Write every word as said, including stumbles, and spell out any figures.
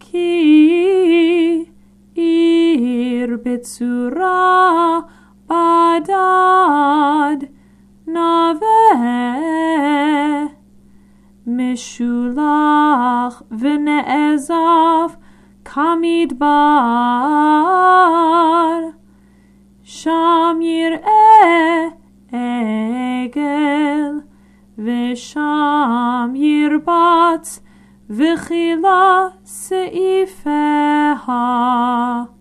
כי עיר בצורה בדד נווה משולח ונעזב כמדבר, שם יראה עגל ושם ירבץ וכילה שעיפיה.